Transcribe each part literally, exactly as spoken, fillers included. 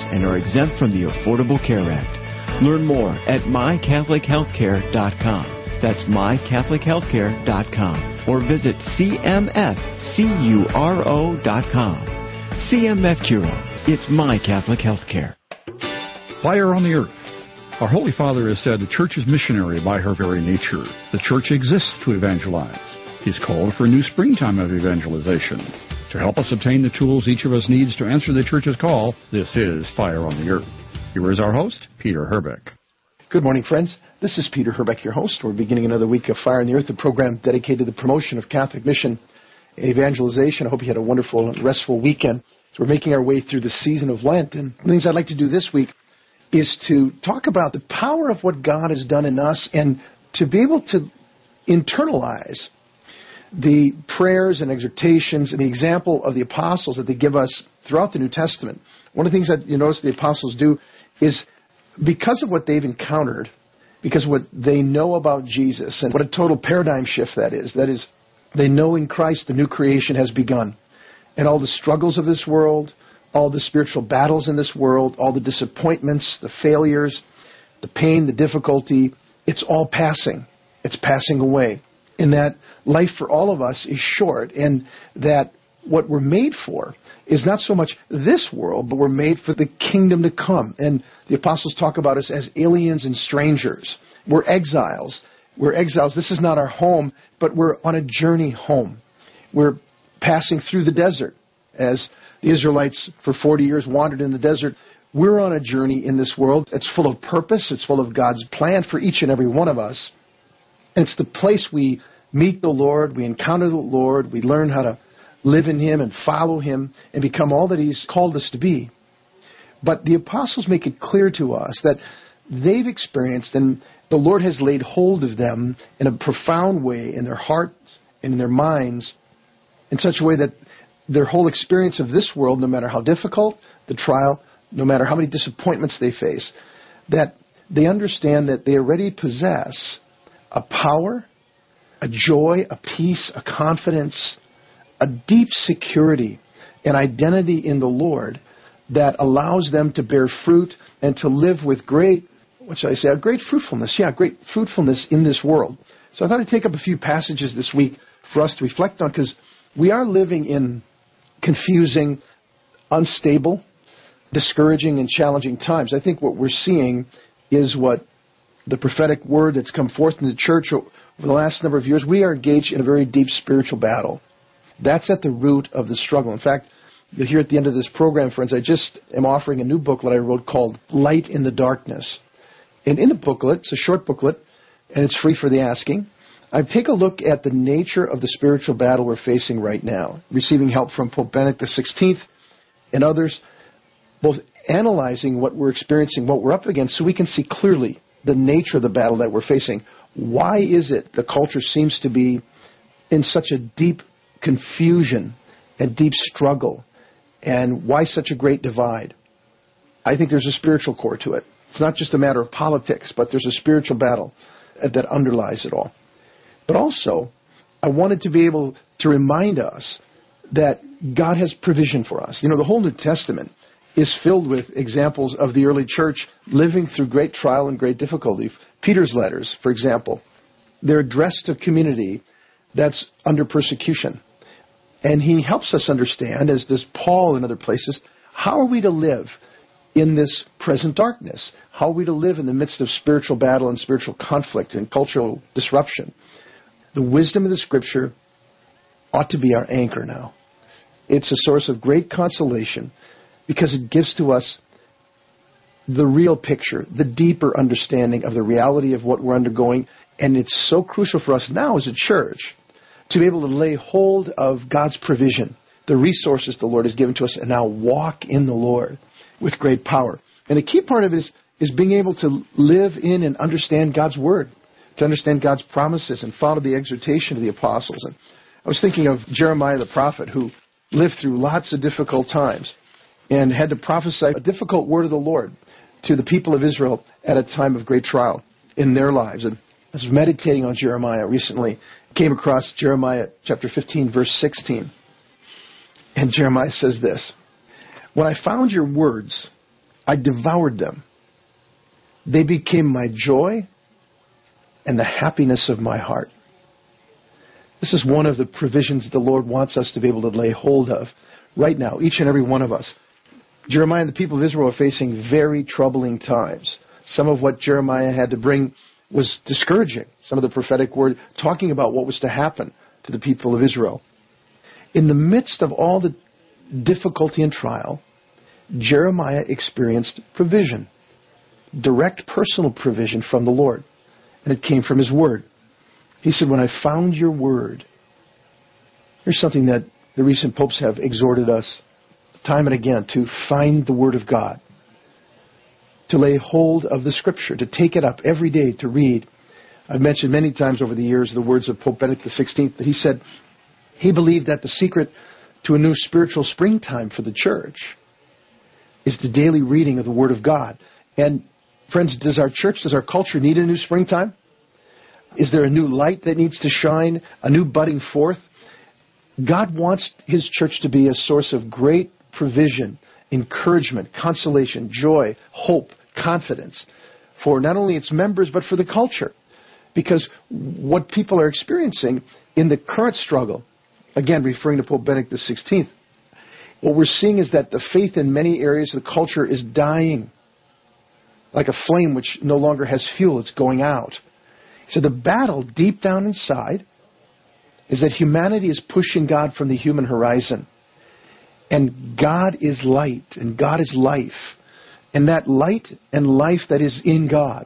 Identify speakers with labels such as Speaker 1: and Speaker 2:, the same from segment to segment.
Speaker 1: and are exempt from the Affordable Care Act. Learn more at my catholic health care dot com. That's my catholic health care dot com. Or visit c m f curo dot com. C M F Curo. It's my Catholic Healthcare.
Speaker 2: Fire on the Earth. Our Holy Father has said the Church is missionary by her very nature. The Church exists to evangelize. He's called for a new springtime of evangelization. To help us obtain the tools each of us needs to answer the Church's call, this is Fire on the Earth. Here is our host, Peter Herbeck.
Speaker 3: Good morning, friends. This is Peter Herbeck, your host. We're beginning another week of Fire on the Earth, a program dedicated to the promotion of Catholic mission and evangelization. I hope you had a wonderful and restful weekend. So we're making our way through the season of Lent. And one of the things I'd like to do this week is to talk about the power of what God has done in us and to be able to internalize the prayers and exhortations and the example of the apostles that they give us throughout the New Testament. One of the things that you notice the apostles do is because of what they've encountered, because of what they know about Jesus and what a total paradigm shift that is, that is, they know in Christ the new creation has begun. And all the struggles of this world, all the spiritual battles in this world, all the disappointments, the failures, the pain, the difficulty, it's all passing. It's passing away. And that life for all of us is short, and that what we're made for is not so much this world, but we're made for the kingdom to come. And the apostles talk about us as aliens and strangers. We're exiles. We're exiles. This is not our home, but we're on a journey home. We're passing through the desert. As the Israelites for forty years wandered in the desert, we're on a journey in this world. It's full of purpose. It's full of God's plan for each and every one of us. And it's the place we meet the Lord, we encounter the Lord, we learn how to live in Him and follow Him and become all that He's called us to be. But the apostles make it clear to us that they've experienced, and the Lord has laid hold of them in a profound way in their hearts and in their minds, in such a way that their whole experience of this world, no matter how difficult the trial, no matter how many disappointments they face, that they understand that they already possess a power, a joy, a peace, a confidence, a deep security, an identity in the Lord that allows them to bear fruit and to live with great, what should I say, a great fruitfulness. Yeah, great fruitfulness in this world. So I thought I'd take up a few passages this week for us to reflect on, because we are living in confusing, unstable, discouraging, and challenging times. I think what we're seeing is what the prophetic word that's come forth in the church over the last number of years. We are engaged in a very deep spiritual battle. That's at the root of the struggle. In fact, you'll hear at the end of this program, friends, I just am offering a new booklet I wrote called Light in the Darkness. And in the booklet, it's a short booklet, and it's free for the asking, I take a look at the nature of the spiritual battle we're facing right now, receiving help from Pope Benedict the sixteenth and others, both analyzing what we're experiencing, what we're up against, so we can see clearly the nature of the battle that we're facing. Why is it the culture seems to be in such a deep confusion and deep struggle, and why such a great divide? I think there's a spiritual core to it. It's not just a matter of politics, but there's a spiritual battle that underlies it all. But also, I wanted to be able to remind us that God has provision for us. You know, the whole New Testament is filled with examples of the early church living through great trial and great difficulty. Peter's letters, for example, they're addressed to a community that's under persecution. And he helps us understand, as does Paul in other places, how are we to live in this present darkness? How are we to live in the midst of spiritual battle and spiritual conflict and cultural disruption? The wisdom of the Scripture ought to be our anchor now. It's a source of great consolation because it gives to us the real picture, the deeper understanding of the reality of what we're undergoing. And it's so crucial for us now as a church to be able to lay hold of God's provision, the resources the Lord has given to us, and now walk in the Lord with great power. And a key part of it is, is being able to live in and understand God's Word, to understand God's promises and follow the exhortation of the apostles. And I was thinking of Jeremiah the prophet, who lived through lots of difficult times and had to prophesy a difficult word of the Lord to the people of Israel at a time of great trial in their lives. And I was meditating on Jeremiah recently, came across Jeremiah chapter fifteen, verse sixteen. And Jeremiah says this: "When I found your words, I devoured them. They became my joy and the happiness of my heart. This is one of the provisions the Lord wants us to be able to lay hold of right now, each and every one of us. Jeremiah and the people of Israel are facing very troubling times. Some of what Jeremiah had to bring was discouraging. Some of the prophetic word talking about what was to happen to the people of Israel. In the midst of all the difficulty and trial, Jeremiah experienced provision, direct personal provision from the Lord, and it came from His Word. He said, when I found your Word, here's something that the recent popes have exhorted us time and again, to find the Word of God, to lay hold of the Scripture, to take it up every day to read. I've mentioned many times over the years the words of Pope Benedict the sixteenth, that he said he believed that the secret to a new spiritual springtime for the church is the daily reading of the Word of God. And friends, does our church, does our culture need a new springtime? Is there a new light that needs to shine, a new budding forth? God wants His church to be a source of great provision, encouragement, consolation, joy, hope, confidence for not only its members but for the culture. Because what people are experiencing in the current struggle, again referring to Pope Benedict the sixteenth, what we're seeing is that the faith in many areas of the culture is dying. Like a flame which no longer has fuel, it's going out. So the battle deep down inside is that humanity is pushing God from the human horizon. And God is light, and God is life. And that light and life that is in God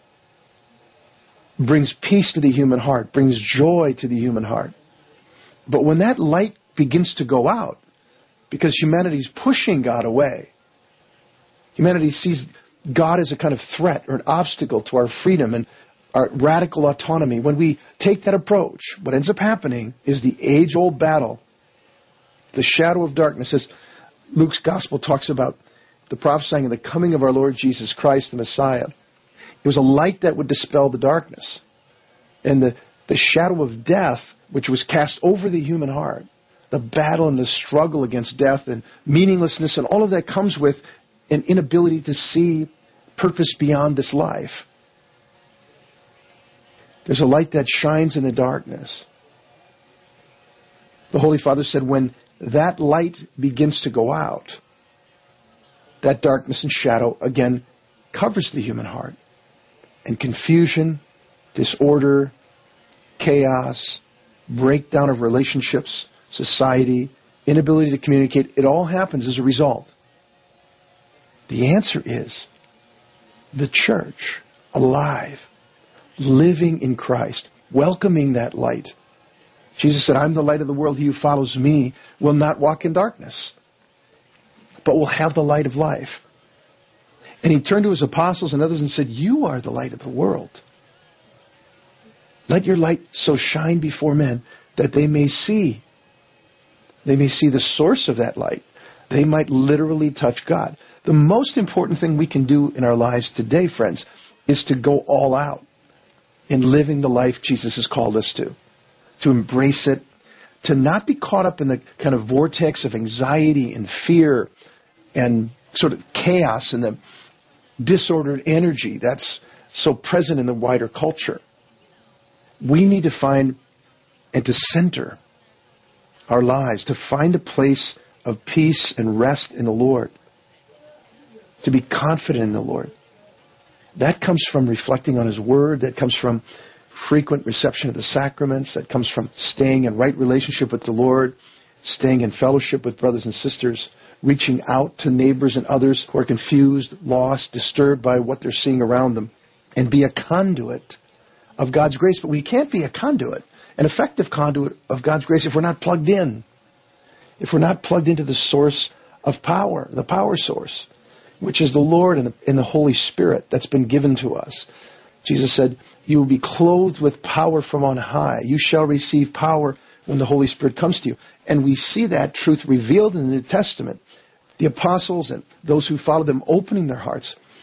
Speaker 3: brings peace to the human heart, brings joy to the human heart. But when that light begins to go out, because humanity is pushing God away, humanity sees God as a kind of threat or an obstacle to our freedom and our radical autonomy. When we take that approach, what ends up happening is the age-old battle, the shadow of darkness, as Luke's gospel talks about the prophesying of the coming of our Lord Jesus Christ, the Messiah. It was a light that would dispel the darkness. And the, the shadow of death, which was cast over the human heart, the battle and the struggle against death and meaninglessness and all of that comes with an inability to see purpose beyond this life. There's a light that shines in the darkness. The Holy Father said when that light begins to go out, that darkness and shadow again covers the human heart. And confusion, disorder, chaos, breakdown of relationships, society, inability to communicate, it all happens as a result. The answer is the church, alive, living in Christ, welcoming that light. Jesus said, I'm the light of the world. He who follows me will not walk in darkness, but will have the light of life. And He turned to His apostles and others and said, you are the light of the world. Let your light so shine before men that they may see. They may see the source of that light. They might literally touch God. The most important thing we can do in our lives today, friends, is to go all out in living the life Jesus has called us to. To embrace it, to not be caught up in the kind of vortex of anxiety and fear and sort of chaos and the disordered energy that's so present in the wider culture. We need to find and to center our lives, to find a place of peace and rest in the Lord, to be confident in the Lord. That comes from reflecting on His Word, that comes from frequent reception of the sacraments, that comes from staying in right relationship with the Lord, staying in fellowship with brothers and sisters, reaching out to neighbors and others who are confused, lost, disturbed by what they're seeing around them, and be a conduit of God's grace. But we can't be a conduit, an effective conduit of God's grace, if we're not plugged in, if we're not plugged into the source of power, the power source, which is the Lord and the, and the Holy Spirit that's been given to us. Jesus said, you will be clothed with power from on high. You shall receive power when the Holy Spirit comes to you. And we see that truth revealed in the New Testament. The apostles and those who followed them opening their hearts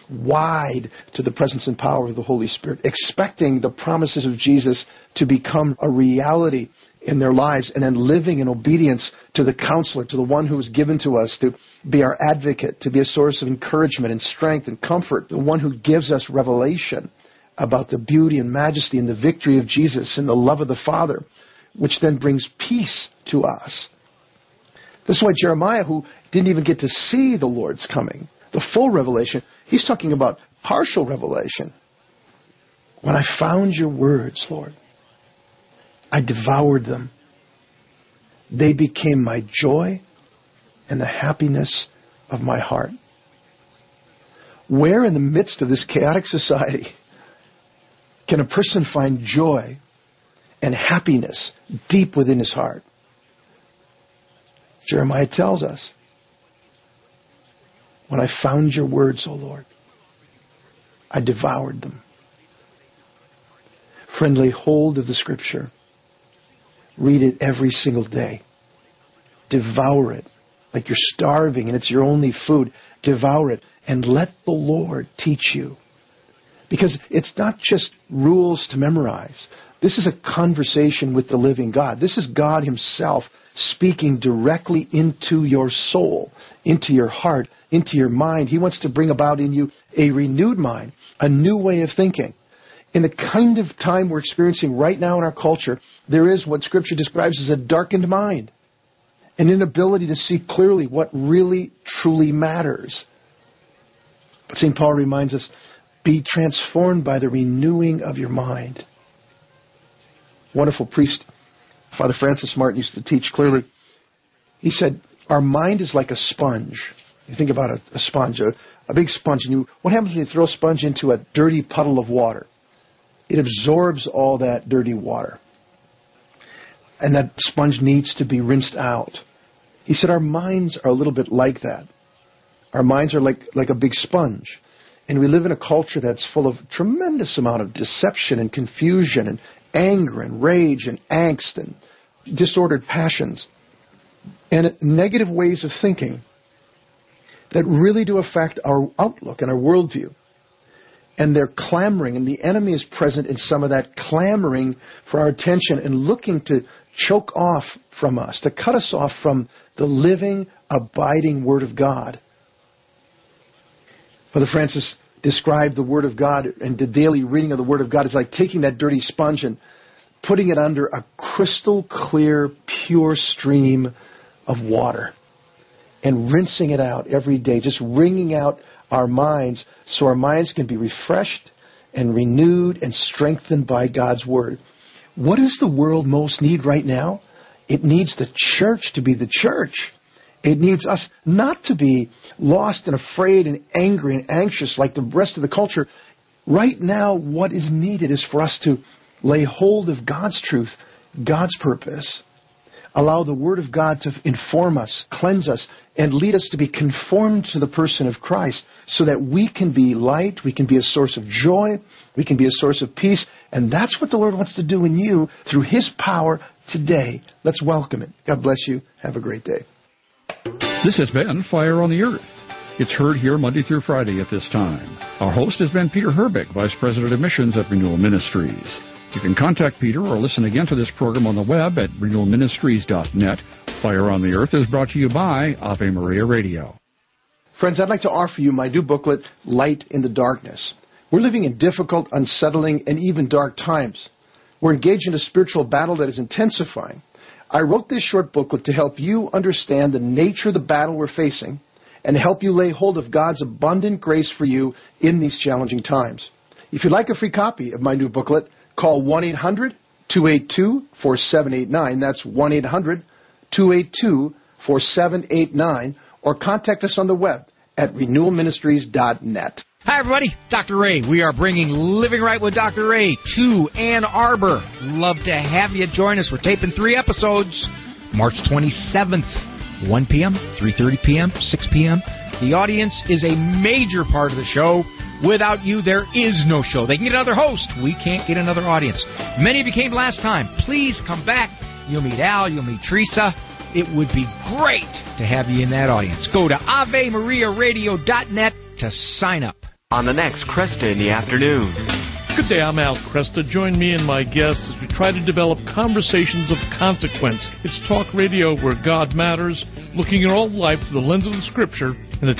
Speaker 3: wide to the presence and power of the Holy Spirit, expecting the promises of Jesus to become a reality in their lives, and then living in obedience to the counselor, to the one who was given to us to be our advocate, to be a source of encouragement and strength and comfort, the one who gives us revelation about the beauty and majesty and the victory of Jesus and the love of the Father, which then brings peace to us. This is why Jeremiah, who didn't even get to see the Lord's coming, the full revelation, he's talking about partial revelation. When I found your words, Lord, I devoured them. They became my joy and the happiness of my heart. Where in the midst of this chaotic society can a person find joy and happiness deep within his heart? Jeremiah tells us, when I found your words, O Lord, I devoured them. Friend, lay hold of the Scripture. Read it every single day. Devour it like you're starving and it's your only food. Devour it and let the Lord teach you. Because it's not just rules to memorize. This is a conversation with the living God. This is God Himself speaking directly into your soul, into your heart, into your mind. He wants to bring about in you a renewed mind, a new way of thinking. In the kind of time we're experiencing right now in our culture, there is what Scripture describes as a darkened mind, an inability to see clearly what really, truly matters. But Saint Paul reminds us, be transformed by the renewing of your mind. Wonderful priest, Father Francis Martin, used to teach clearly. He said, our mind is like a sponge. You think about a, a sponge, a, a big sponge. And you, what happens when you throw a sponge into a dirty puddle of water? It absorbs all that dirty water. And that sponge needs to be rinsed out. He said our minds are a little bit like that. Our minds are like, like a big sponge. And we live in a culture that's full of tremendous amount of deception and confusion and anger and rage and angst and disordered passions and negative ways of thinking that really do affect our outlook and our worldview. And they're clamoring, and the enemy is present in some of that, clamoring for our attention and looking to choke off from us, to cut us off from the living, abiding Word of God. Father Francis described the Word of God and the daily reading of the Word of God is like taking that dirty sponge and putting it under a crystal clear, pure stream of water and rinsing it out every day, just wringing out our minds so our minds can be refreshed and renewed and strengthened by God's Word. What does the world most need right now? It needs the church to be the church. It needs us not to be lost and afraid and angry and anxious like the rest of the culture. Right now, what is needed is for us to lay hold of God's truth, God's purpose. Allow the Word of God to inform us, cleanse us, and lead us to be conformed to the person of Christ so that we can be light, we can be a source of joy, we can be a source of peace. And that's what the Lord wants to do in you through His power today. Let's welcome it. God bless you. Have a great day.
Speaker 2: This has been Fire on the Earth. It's heard here Monday through Friday at this time. Our host has been Peter Herbeck, Vice President of Missions at Renewal Ministries. You can contact Peter or listen again to this program on the web at renewal ministries dot net. Fire on the Earth is brought to you by Ave Maria Radio.
Speaker 3: Friends, I'd like to offer you my new booklet, Light in the Darkness. We're living in difficult, unsettling, and even dark times. We're engaged in a spiritual battle that is intensifying. I wrote this short booklet to help you understand the nature of the battle we're facing and help you lay hold of God's abundant grace for you in these challenging times. If you'd like a free copy of my new booklet, call one eight hundred two eight two four seven eight nine. That's one eight hundred two eight two four seven eight nine. Or contact us on the web at renewal ministries dot net.
Speaker 4: Hi, everybody. Doctor Ray. We are bringing Living Right with Doctor Ray to Ann Arbor. Love to have you join us. We're taping three episodes. March twenty-seventh, one p.m., three thirty p.m., six p.m. The audience is a major part of the show. Without you, there is no show. They can get another host. We can't get another audience. Many of you came last time. Please come back. You'll meet Al. You'll meet Teresa. It would be great to have you in that audience. Go to ave maria radio dot net to sign up.
Speaker 1: on the next Cresta in the Afternoon.
Speaker 5: Good day, I'm Al Cresta. Join me and my guests as we try to develop conversations of consequence. It's talk radio where God matters, looking at all life through the lens of the Scripture and the